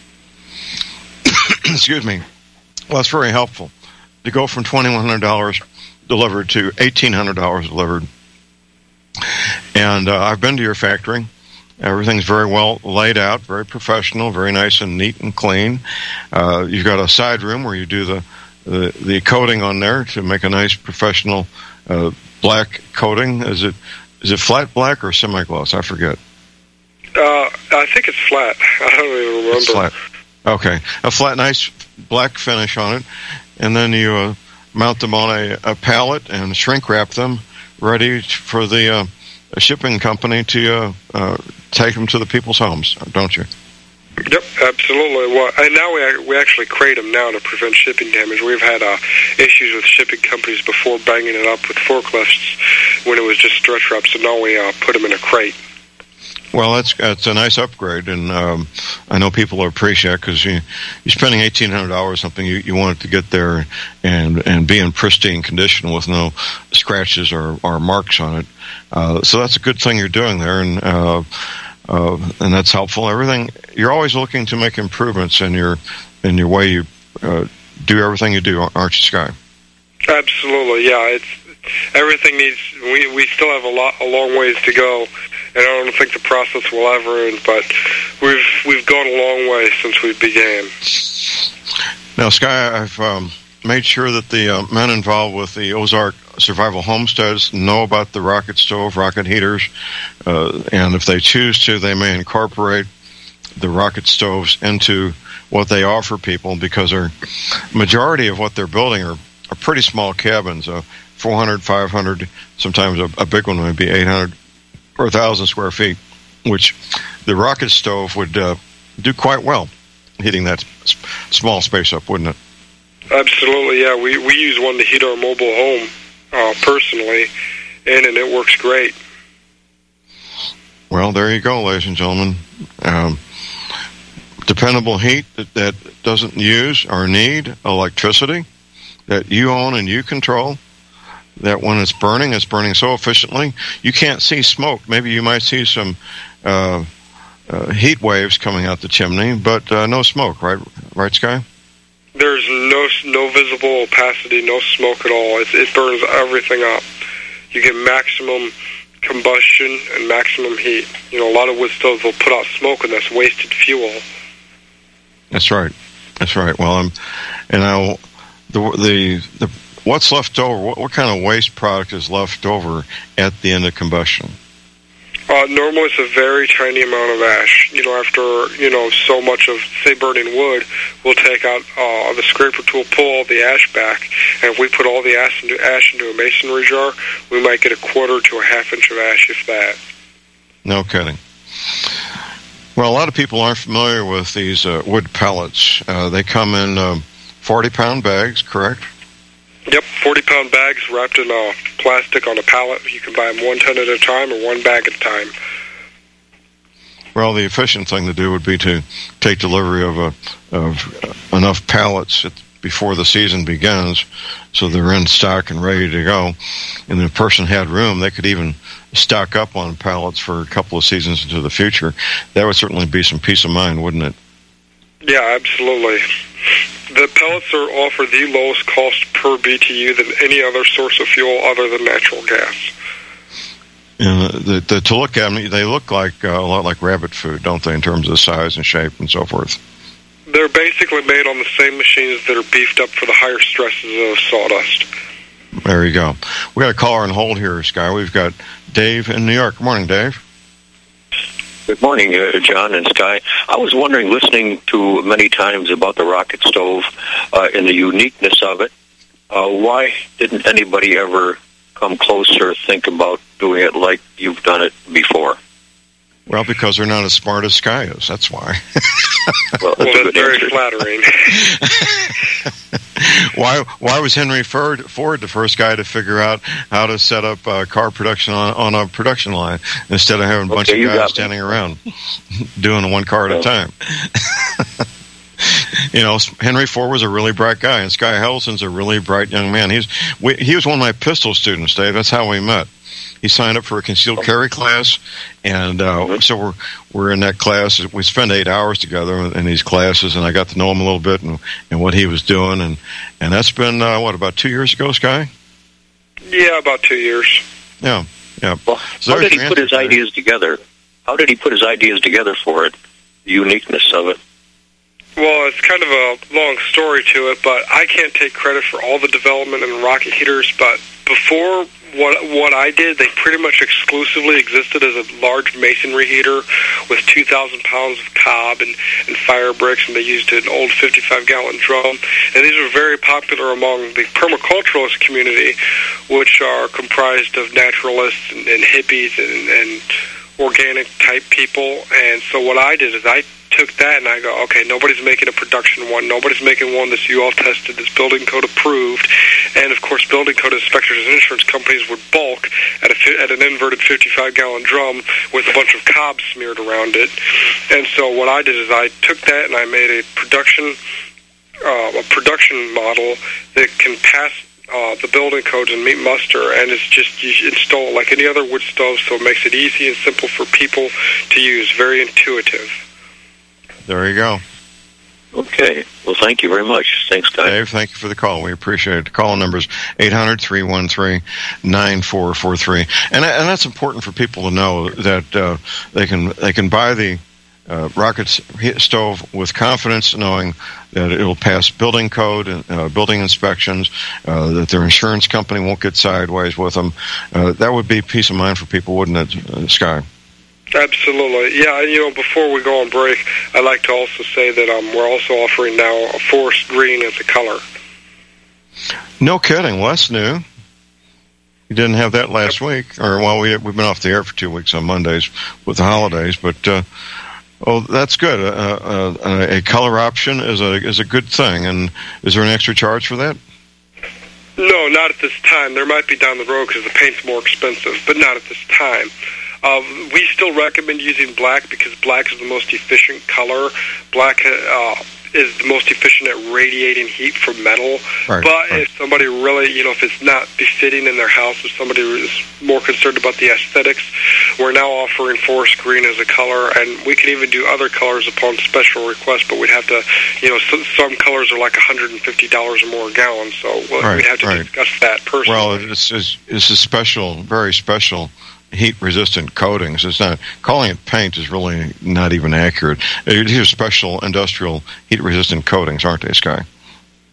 Excuse me. Well, it's very helpful to go from $2,100 delivered to $1,800 delivered. And I've been to your factory. Everything's very well laid out, very professional, very nice and neat and clean. You've got a side room where you do the coating on there to make a nice professional black coating. Is it flat black or semi-gloss? I forget. I think it's flat. I don't even remember. It's flat. Okay. A flat, nice black finish on it. And then you mount them on a pallet and shrink wrap them, ready for the shipping company to take them to the people's homes, don't you? Yep, absolutely. Well, and now we actually crate them now to prevent shipping damage. We've had issues with shipping companies before banging it up with forklifts when it was just stretch wrap, so now we put them in a crate. Well, that's a nice upgrade, and I know people will appreciate it, because you're spending $1,800 something. You want it to get there and be in pristine condition with no scratches or marks on it. So that's a good thing you're doing there, and that's helpful. Everything, you're always looking to make improvements in your way you do everything you do, aren't you, Sky? Absolutely, yeah. Everything needs. We still have a long ways to go, and I don't think the process will ever end. But we've gone a long way since we began. Now, Sky, I've made sure that the men involved with the Ozark Survival Homesteads know about the rocket stove, rocket heaters, and if they choose to, they may incorporate the rocket stoves into what they offer people, because their majority of what they're building are pretty small cabins, 400, 500, sometimes a big one would be 800 or 1,000 square feet, which the rocket stove would do quite well, heating that small space up, wouldn't it? Absolutely, yeah. We use one to heat our mobile home personally, and it works great. Well, there you go, ladies and gentlemen. Dependable heat that doesn't use or need electricity, that you own and you control, that when it's burning so efficiently, you can't see smoke. Maybe you might see some heat waves coming out the chimney, but no smoke, right, Sky? There's no visible opacity, no smoke at all. It burns everything up. You get maximum combustion and maximum heat. A lot of wood stoves will put out smoke, and that's wasted fuel. That's right. Well, the What's left over? What kind of waste product is left over at the end of combustion? Normally it's a very tiny amount of ash. After, so much of, say, burning wood, we'll take out the scraper tool, pull all the ash back, and if we put all the ash into a masonry jar, we might get a quarter to a half inch of ash, if that. No kidding. Well, a lot of people aren't familiar with these wood pellets. They come in 40-pound bags, correct? Yep, 40-pound bags wrapped in plastic on a pallet. You can buy them 1 ton at a time or 1 bag at a time. Well, the efficient thing to do would be to take delivery of enough pallets before the season begins, so they're in stock and ready to go. And if a person had room, they could even stock up on pallets for a couple of seasons into the future. That would certainly be some peace of mind, wouldn't it? Yeah, absolutely. The pellets offer the lowest cost per BTU than any other source of fuel other than natural gas. And to look at them, they look like a lot like rabbit food, don't they, in terms of the size and shape and so forth? They're basically made on the same machines that are beefed up for the higher stresses of sawdust. There you go. We got a caller on hold here, Sky. We've got Dave in New York. Good morning, Dave. Good morning, John and Sky. I was wondering, listening to many times about the rocket stove and the uniqueness of it, why didn't anybody ever come close or think about doing it like you've done it before? Well, because they're not as smart as Sky is. That's why. Well, that's very flattering. Why was Henry Ford the first guy to figure out how to set up car production on a production line instead of having a bunch of guys standing around doing one car at a time? Henry Ford was a really bright guy, and Sky Hellison's a really bright young man. He was one of my pistol students, Dave. That's how we met. He signed up for a concealed carry class, and so we're in that class. We spent 8 hours together in these classes, and I got to know him a little bit and what he was doing, and that's been about 2 years ago, Sky? Yeah, about 2 years. Yeah. Well, so how did he put his ideas together? How did he put his ideas together for it? The uniqueness of it. Well, it's kind of a long story to it, but I can't take credit for all the development in the rocket heaters. But before what I did, they pretty much exclusively existed as a large masonry heater with 2,000 pounds of cob and fire bricks, and they used an old 55-gallon drum. And these were very popular among the permaculturalist community, which are comprised of naturalists and hippies and organic-type people. And so what I did is I took that and I go, okay, nobody's making a production one. Nobody's making one that's UL tested, that's building code approved. And, of course, building code inspectors and insurance companies would balk at an inverted 55-gallon drum with a bunch of cob smeared around it. And so what I did is I took that and I made a production model that can pass the building codes and meet muster, and it's just you install it like any other wood stove, so it makes it easy and simple for people to use, very intuitive. There you go. Okay. Well, thank you very much. Thanks, guys. Dave, thank you for the call. We appreciate it. The call number is 800-313-9443. And that's important for people to know that they can buy the rocket stove with confidence, knowing that it will pass building code and building inspections, that their insurance company won't get sideways with them. That would be peace of mind for people, wouldn't it, Sky? Absolutely. Yeah, before we go on break, I'd like to also say that we're also offering now a forest green as a color. No kidding. Well, that's new. You didn't have that last week. We've been off the air for 2 weeks on Mondays with the holidays, but that's good. A color option is a good thing. And is there an extra charge for that? No, not at this time. There might be down the road because the paint's more expensive, but not at this time. We still recommend using black because black is the most efficient color. Black is the most efficient at radiating heat from metal. Right, but if somebody really, if it's not befitting in their house, if somebody is more concerned about the aesthetics, we're now offering forest green as a color, and we can even do other colors upon special request, but we'd have to, some colors are like $150 or more a gallon, so we'd have to discuss that personally. Well, it's a special, very special heat-resistant coatings. It's not calling it paint is really not even accurate. These are special industrial heat-resistant coatings, aren't they, Sky?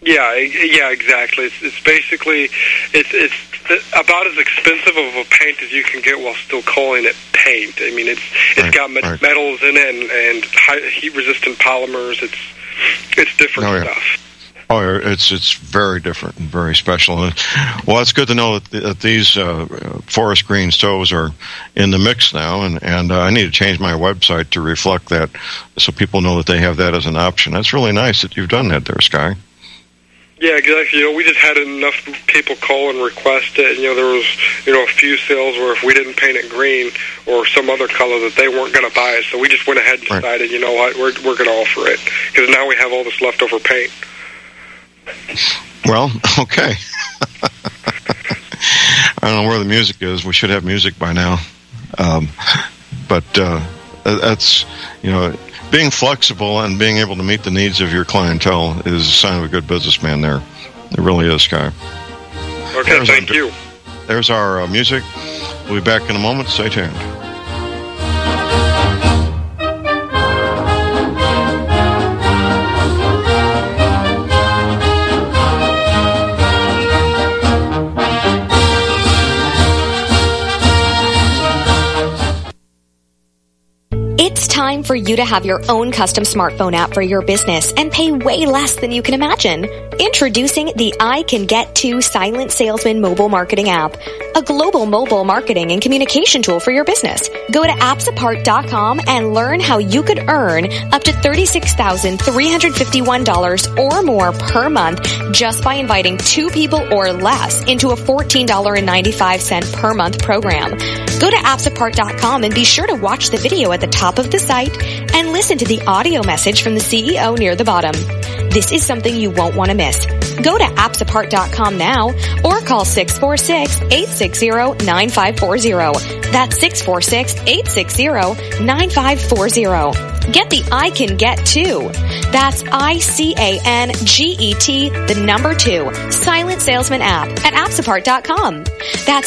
Yeah, exactly. It's basically it's about as expensive of a paint as you can get while still calling it paint. I mean, it's got metals in it and heat resistant polymers. It's different stuff. Oh, it's very different and very special. Well, it's good to know that these forest green stoves are in the mix now, and I need to change my website to reflect that, so people know that they have that as an option. That's really nice that you've done that there, Sky. Yeah, exactly. We just had enough people call and request it. And, there was, a few sales where if we didn't paint it green or some other color that they weren't going to buy it. So we just went ahead and decided, you know what, we're going to offer it because now we have all this leftover paint. Well, okay. I don't know where the music is. We should have music by now. But that's, being flexible and being able to meet the needs of your clientele is a sign of a good businessman there. It really is, Sky. Okay, thank you. There's our music. We'll be back in a moment. Stay tuned. It's time for you to have your own custom smartphone app for your business and pay way less than you can imagine. Introducing the I Can Get To Silent Salesman mobile marketing app, a global mobile marketing and communication tool for your business. Go to appsapart.com and learn how you could earn up to $36,351 or more per month just by inviting 2 people or less into a $14.95 per month program. Go to appsapart.com and be sure to watch the video at the top of the site and listen to the audio message from the CEO near the bottom. This is something you won't want to miss. Go to appsapart.com now or call 646-860-9540. That's 646-860-9540. Get the I Can Get To. That's ICANGET, the number 2, Silent Salesman app at appsapart.com. That's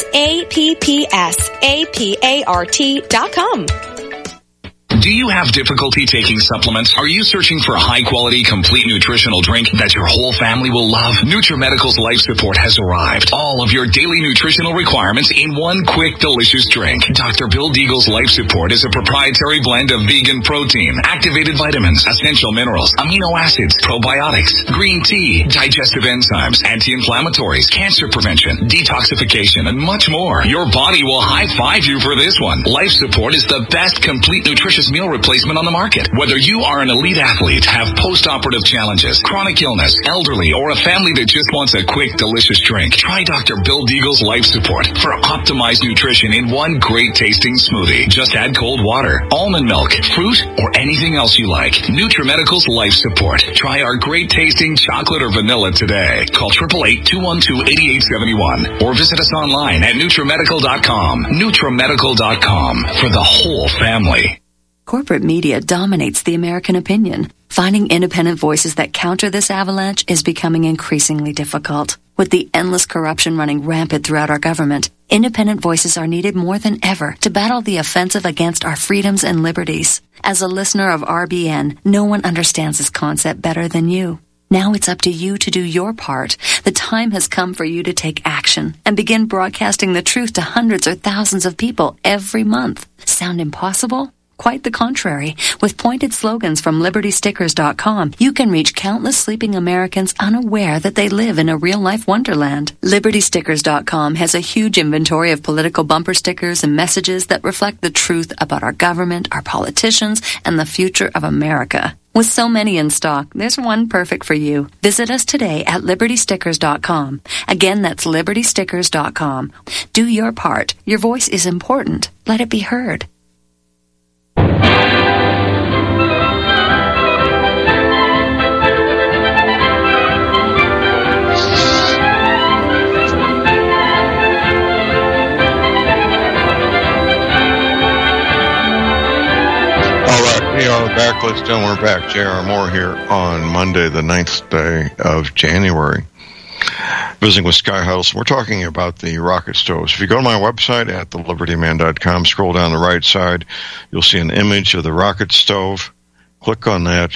APPSAPART.com. Do you have difficulty taking supplements? Are you searching for a high-quality, complete nutritional drink that your whole family will love? NutriMedical's Life Support has arrived. All of your daily nutritional requirements in one quick, delicious drink. Dr. Bill Deagle's Life Support is a proprietary blend of vegan protein, activated vitamins, essential minerals, amino acids, probiotics, green tea, digestive enzymes, anti-inflammatories, cancer prevention, detoxification, and much more. Your body will high-five you for this one. Life Support is the best complete nutritious meal replacement on the market. Whether you are an elite athlete, have post-operative challenges, chronic illness, elderly, or a family that just wants a quick, delicious drink, try Dr. Bill Deagle's Life Support for optimized nutrition in one great tasting smoothie. Just add cold water, almond milk, fruit, or anything else you like. NutriMedical's Life Support. Try our great tasting chocolate or vanilla today. Call 888-212-8871 or visit us online at NutriMedical.com. NutriMedical.com for the whole family. Corporate media dominates the American opinion. Finding independent voices that counter this avalanche is becoming increasingly difficult. With the endless corruption running rampant throughout our government, independent voices are needed more than ever to battle the offensive against our freedoms and liberties. As a listener of RBN, no one understands this concept better than you. Now it's up to you to do your part. The time has come for you to take action and begin broadcasting the truth to hundreds or thousands of people every month. Sound impossible? Quite the contrary. With pointed slogans from LibertyStickers.com, you can reach countless sleeping Americans unaware that they live in a real-life wonderland. LibertyStickers.com has a huge inventory of political bumper stickers and messages that reflect the truth about our government, our politicians, and the future of America. With so many in stock, there's one perfect for you. Visit us today at LibertyStickers.com. Again, that's LibertyStickers.com. Do your part. Your voice is important. Let it be heard. We are back, ladies and gentlemen. We're back. J.R. Moore here on Monday, the 9th day of January. Visiting with Sky Huddleston. We're talking about the rocket stoves. If you go to my website at thelibertyman.com, scroll down the right side, you'll see an image of the rocket stove. Click on that.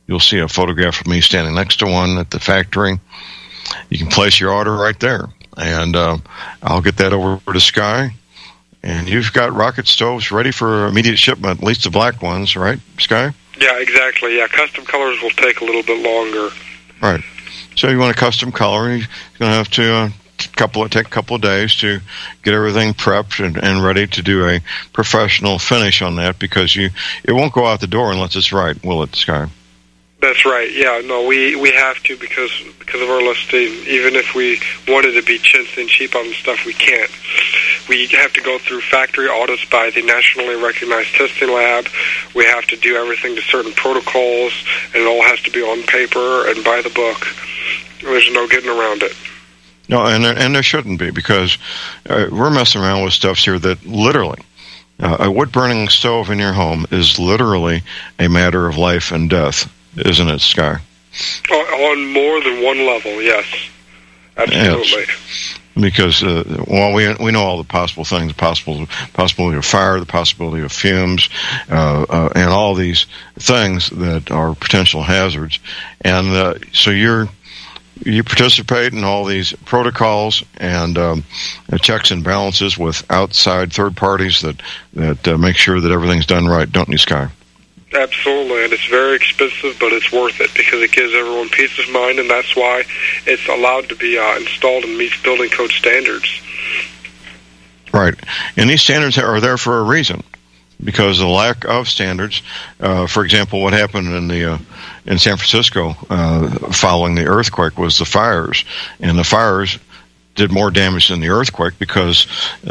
you'll see a photograph of me standing next to one at the factory. You can place your order right there, and I'll get that over to Sky. And you've got rocket stoves ready for immediate shipment, at least the black ones, right, Sky? Yeah, exactly. Yeah, custom colors will take a little bit longer. Right. So you want a custom color, you're going to have to take a couple of days to get everything prepped and ready to do a professional finish on that, because it won't go out the door unless it's right, will it, Sky? That's right. Yeah, no, we have to because of our listing. Even if we wanted to be chintzy and cheap on stuff, we can't. We have to go through factory audits by the nationally recognized testing lab. We have to do everything to certain protocols, and it all has to be on paper and by the book. There's no getting around it. No, and there shouldn't be, because we're messing around with stuff here that literally, a wood-burning stove in your home is literally a matter of life and death, isn't it, Sky? On more than one level, yes. Absolutely. Yes. Because, we know all the possible things, the possibility of fire, the possibility of fumes, and all these things that are potential hazards. And so you participate in all these protocols and checks and balances with outside third parties that make sure that everything's done right, don't you, Sky? Absolutely, and it's very expensive, but it's worth it because it gives everyone peace of mind, and that's why it's allowed to be installed and meets building code standards. Right, and these standards are there for a reason, because the lack of standards. For example, what happened in San Francisco following the earthquake was the fires, and the fires did more damage than the earthquake because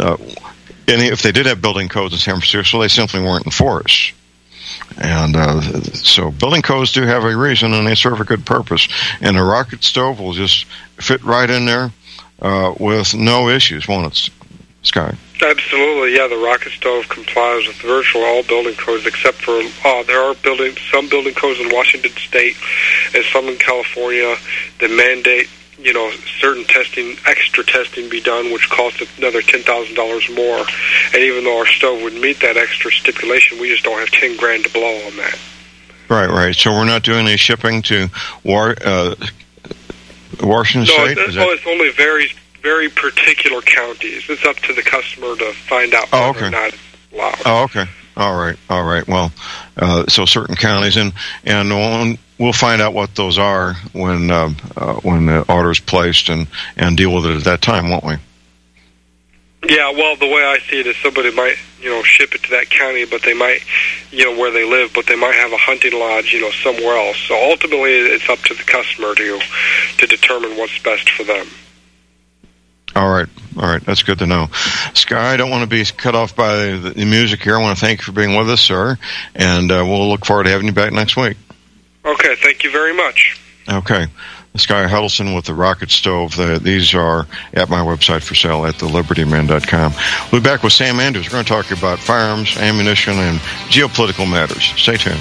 if they did have building codes in San Francisco, they simply weren't enforced. And so building codes do have a reason, and they serve a good purpose. And a rocket stove will just fit right in there with no issues, won't it, Sky? Absolutely, yeah. The rocket stove complies with virtually all building codes, except for there are some building codes in Washington State and some in California that mandate certain extra testing be done, which costs another $10,000 more. And even though our stove would meet that extra stipulation, we just don't have $10,000 to blow on that. Right. So we're not doing any shipping to Washington State? It's only very particular counties. It's up to the customer to find out whether or not it's allowed. Oh, okay. All right. Well, so certain counties, and we'll find out what those are when the order is placed and deal with it at that time, won't we? Yeah, well, the way I see it is somebody might, ship it to that county, but they might, where they live, but they might have a hunting lodge, somewhere else. So ultimately, it's up to the customer to determine what's best for them. All right. That's good to know. Sky, I don't want to be cut off by the music here. I want to thank you for being with us, sir, and we'll look forward to having you back next week. Okay, thank you very much. Okay. Sky Huddleston with the rocket stove. These are at my website for sale at thelibertyman.com. We'll be back with Sam Andrews. We're going to talk about firearms, ammunition, and geopolitical matters. Stay tuned.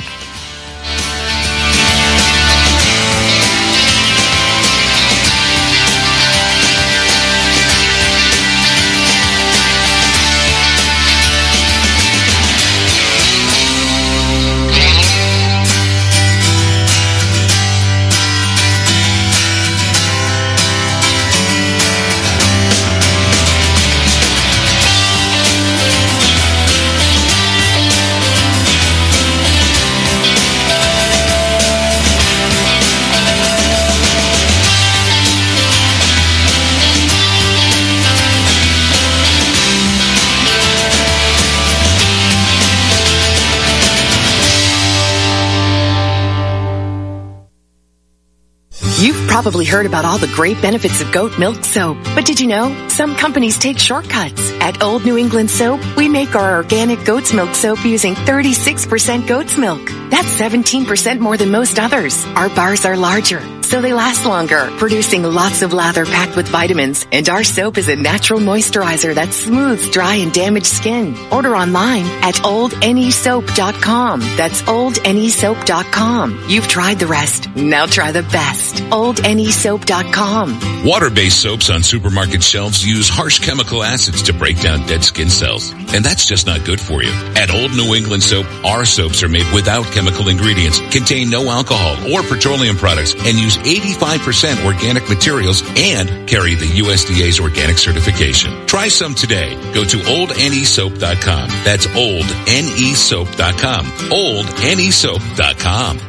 You've probably heard about all the great benefits of goat milk soap, but did you know some companies take shortcuts? At Old New England Soap, we make our organic goat's milk soap using 36% goat's milk. That's 17% more than most others. Our bars are larger, so they last longer, producing lots of lather packed with vitamins. And our soap is a natural moisturizer that smooths dry and damaged skin. Order online at oldnesoap.com. That's oldnesoap.com. You've tried the rest. Now try the best. oldnesoap.com. Water-based soaps on supermarket shelves use harsh chemical acids to break down dead skin cells. And that's just not good for you. At Old New England Soap, our soaps are made without chemical ingredients, contain no alcohol or petroleum products, and use 85% organic materials and carry the USDA's organic certification. Try some today. Go to oldnesoap.com. That's oldnesoap.com. oldnesoap.com.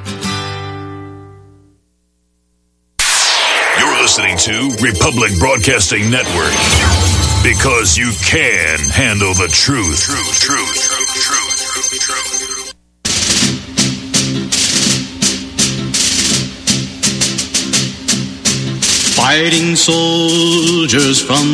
You're listening to Republic Broadcasting Network. Because you can handle the truth. Fighting soldiers from